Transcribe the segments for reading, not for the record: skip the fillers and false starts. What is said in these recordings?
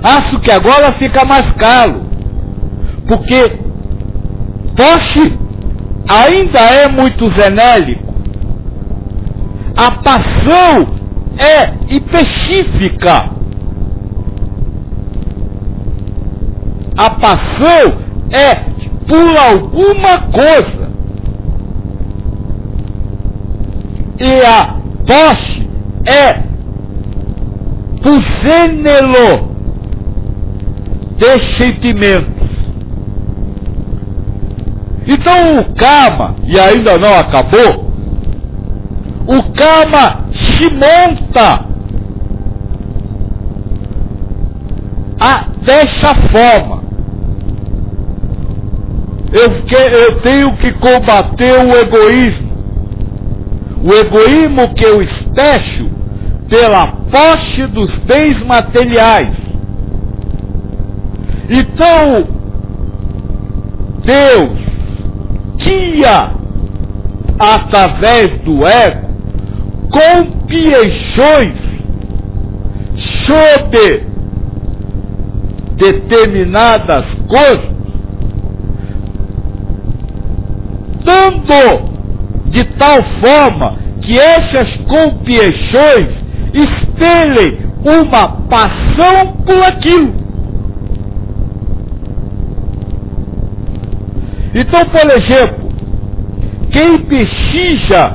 Acho que agora fica mais caro, porque poste ainda é muito genérico. A paixão é específica. A paixão é por alguma coisa. E a poste é por gênero de sentimentos. Então o karma, e ainda não acabou, o karma se monta dessa forma. Eu tenho que combater o egoísmo. O egoísmo que eu especho pela posse dos bens materiais. Então, Deus tinha, através do ego, compreensões sobre determinadas coisas, dando de tal forma que essas compreensões espelhem uma paixão por aquilo. Então, por exemplo, quem precisa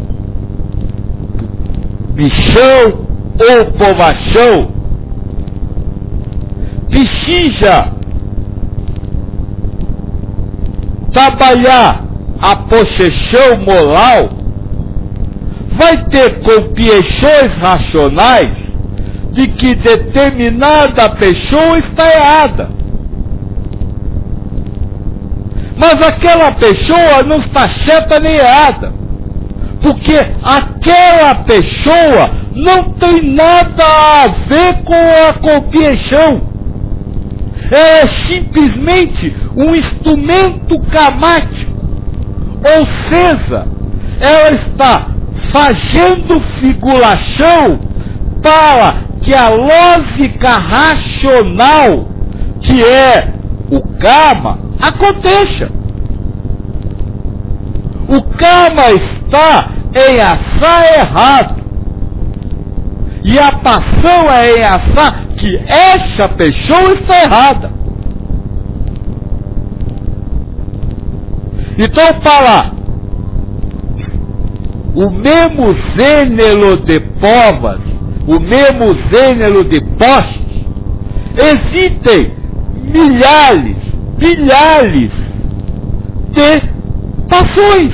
missão ou provação, precisa trabalhar a possessão moral, vai ter compreensões racionais de que determinada pessoa está errada. Mas aquela pessoa não está certa nem errada, porque aquela pessoa não tem nada a ver com a compreensão. Ela é simplesmente um instrumento karmático, ou seja, ela está fazendo figuração para que a lógica racional, que é o karma, aconteça. O karma está em achar errado, e a paixão é em achar que essa pessoa está errada. Então, para o mesmo gênero de provas, o mesmo gênero de postes, existem milhares, bilhares de paixões.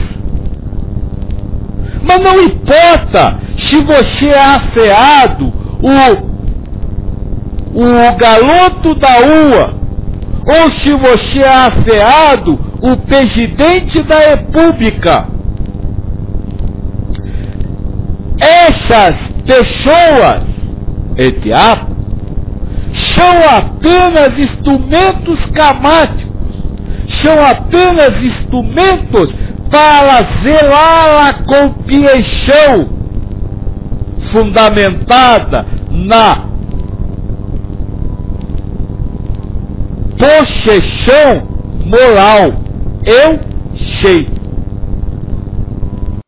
Mas não importa se você é afeado, o garoto da rua, ou se você é afeado, o presidente da república. Essas pessoas, entre aspas, são apenas instrumentos karmáticos, são apenas instrumentos para zelar a compreensão fundamentada na possessão moral. Eu sei.